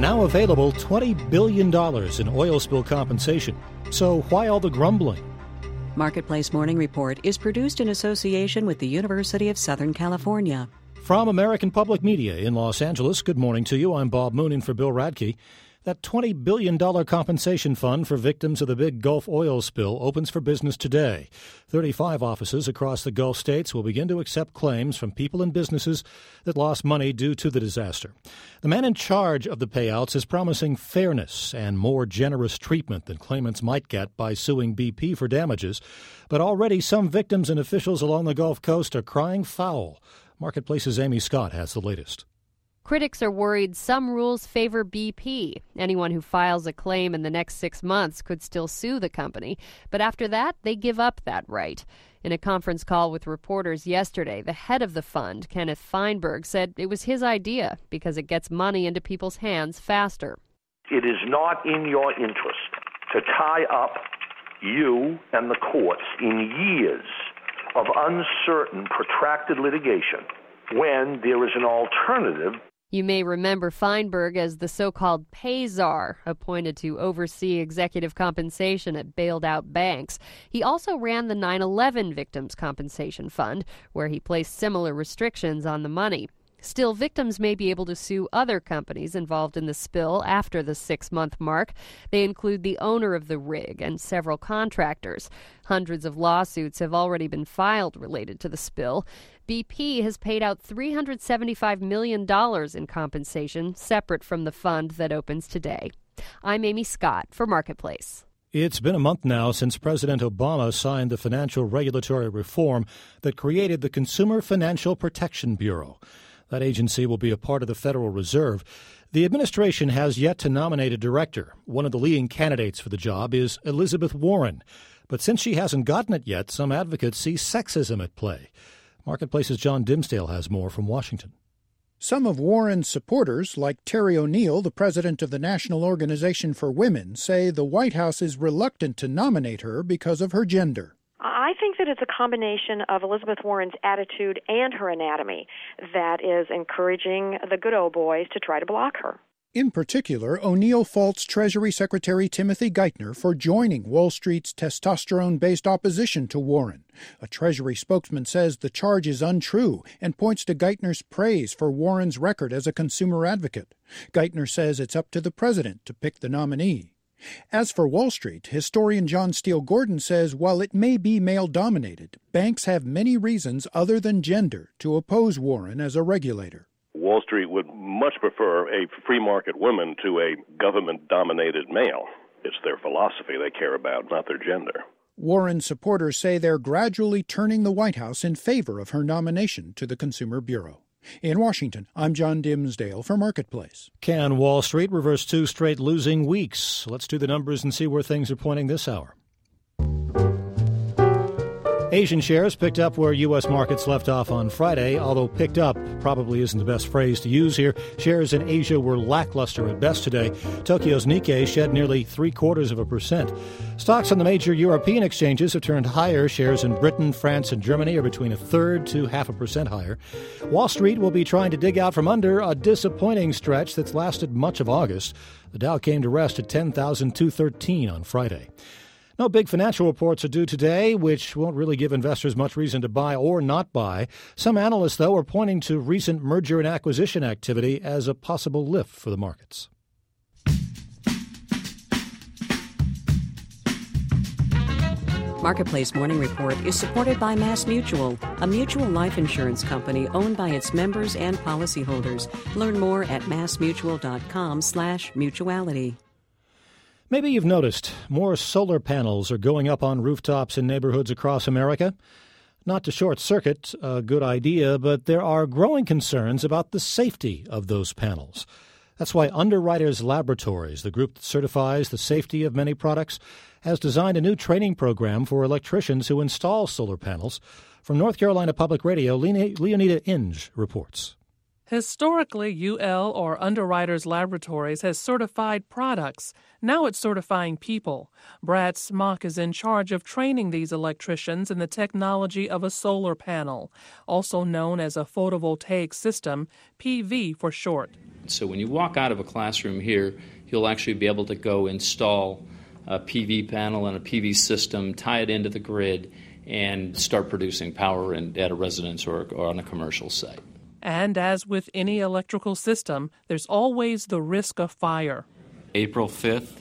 Now available $20 billion in oil spill compensation. So why all the grumbling? Marketplace Morning Report is produced in association with the University of Southern California. From American Public Media in Los Angeles, good morning to you. I'm Bob Moon in for Bill Radke. That $20 billion compensation fund for victims of the big Gulf oil spill opens for business today. 35 offices across the Gulf states will begin to accept claims from people and businesses that lost money due to the disaster. The man in charge of the payouts is promising fairness and more generous treatment than claimants might get by suing BP for damages. But already some victims and officials along the Gulf Coast are crying foul. Marketplace's Amy Scott has the latest. Critics are worried some rules favor BP. Anyone who files a claim in the next 6 months could still sue the company. But after that, they give up that right. In a conference call with reporters yesterday, the head of the fund, Kenneth Feinberg, said it was his idea because it gets money into people's hands faster. It is not in your interest to tie up you and the courts in years of uncertain, protracted litigation when there is an alternative. You may remember Feinberg as the so-called pay czar, appointed to oversee executive compensation at bailed-out banks. He also ran the 9/11 Victims Compensation Fund, where he placed similar restrictions on the money. Still, victims may be able to sue other companies involved in the spill after the 6-month mark. They include the owner of the rig and several contractors. Hundreds of lawsuits have already been filed related to the spill. BP has paid out $375 million in compensation, separate from the fund that opens today. I'm Amy Scott for Marketplace. It's been a month now since President Obama signed the financial regulatory reform that created the Consumer Financial Protection Bureau. That agency will be a part of the Federal Reserve. The administration has yet to nominate a director. One of the leading candidates for the job is Elizabeth Warren. But since she hasn't gotten it yet, some advocates see sexism at play. Marketplace's John Dimsdale has more from Washington. Some of Warren's supporters, like Terry O'Neill, the president of the National Organization for Women, say the White House is reluctant to nominate her because of her gender. I think that it's a combination of Elizabeth Warren's attitude and her anatomy that is encouraging the good old boys to try to block her. In particular, O'Neill faults Treasury Secretary Timothy Geithner for joining Wall Street's testosterone-based opposition to Warren. A Treasury spokesman says the charge is untrue and points to Geithner's praise for Warren's record as a consumer advocate. Geithner says it's up to the president to pick the nominee. As for Wall Street, historian John Steele Gordon says while it may be male-dominated, banks have many reasons other than gender to oppose Warren as a regulator. Wall Street would much prefer a free market woman to a government-dominated male. It's their philosophy they care about, not their gender. Warren supporters say they're gradually turning the White House in favor of her nomination to the Consumer Bureau. In Washington, I'm John Dimsdale for Marketplace. Can Wall Street reverse 2 straight losing weeks? Let's do the numbers and see where things are pointing this hour. Asian shares picked up where U.S. markets left off on Friday, although picked up probably isn't the best phrase to use here. Shares in Asia were lackluster at best today. Tokyo's Nikkei shed nearly 0.75%. Stocks on the major European exchanges have turned higher. Shares in Britain, France, and Germany are between 1/3 to 0.5% higher. Wall Street will be trying to dig out from under a disappointing stretch that's lasted much of August. The Dow came to rest at 10,213 on Friday. No big financial reports are due today, which won't really give investors much reason to buy or not buy. Some analysts, though, are pointing to recent merger and acquisition activity as a possible lift for the markets. Marketplace Morning Report is supported by MassMutual, a mutual life insurance company owned by its members and policyholders. Learn more at massmutual.com/mutuality. Maybe you've noticed more solar panels are going up on rooftops in neighborhoods across America. Not to short-circuit a good idea, but there are growing concerns about the safety of those panels. That's why Underwriters Laboratories, the group that certifies the safety of many products, has designed a new training program for electricians who install solar panels. From North Carolina Public Radio, Leonida Inge reports. Historically, UL or Underwriters Laboratories has certified products. Now it's certifying people. Brad Smock is in charge of training these electricians in the technology of a solar panel, also known as a photovoltaic system, PV for short. So when you walk out of a classroom here, you'll actually be able to go install a PV panel and a PV system, tie it into the grid, and start producing power at a residence or on a commercial site. And as with any electrical system, there's always the risk of fire. April 5th,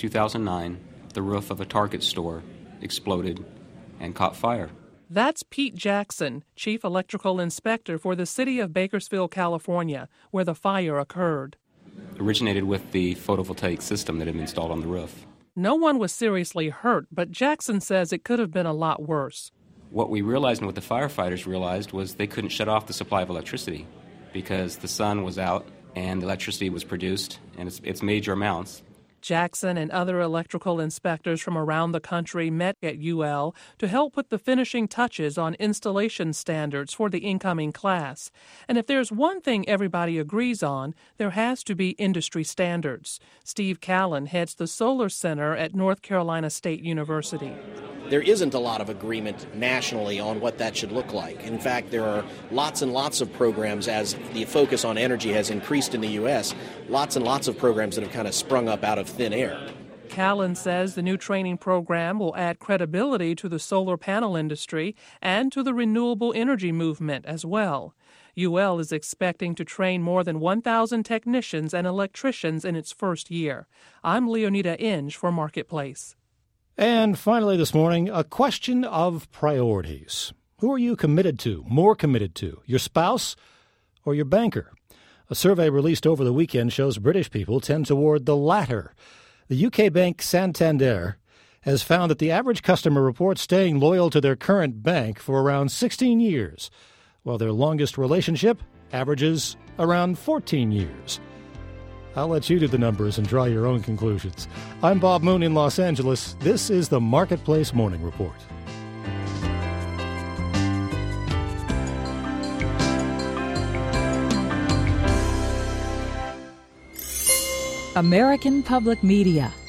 2009, the roof of a Target store exploded and caught fire. That's Pete Jackson, Chief Electrical Inspector for the city of Bakersfield, California, where the fire occurred. Originated with the photovoltaic system that had been installed on the roof. No one was seriously hurt, but Jackson says it could have been a lot worse. What we realized and what the firefighters realized was they couldn't shut off the supply of electricity because the sun was out and electricity was produced, and it's major amounts. Jackson and other electrical inspectors from around the country met at UL to help put the finishing touches on installation standards for the incoming class. And if there's one thing everybody agrees on, there has to be industry standards. Steve Callan heads the Solar Center at North Carolina State University. There isn't a lot of agreement nationally on what that should look like. In fact, there are lots and lots of programs, as the focus on energy has increased in the U.S., lots and lots of programs that have kind of sprung up out of thin air. Callan says the new training program will add credibility to the solar panel industry and to the renewable energy movement as well. UL is expecting to train more than 1,000 technicians and electricians in its first year. I'm Leonida Inge for Marketplace. And finally this morning, a question of priorities. Who are you committed to, more committed to, your spouse or your banker? A survey released over the weekend shows British people tend toward the latter. The UK bank Santander has found that the average customer reports staying loyal to their current bank for around 16 years, while their longest relationship averages around 14 years. I'll let you do the numbers and draw your own conclusions. I'm Bob Moon in Los Angeles. This is the Marketplace Morning Report. American Public Media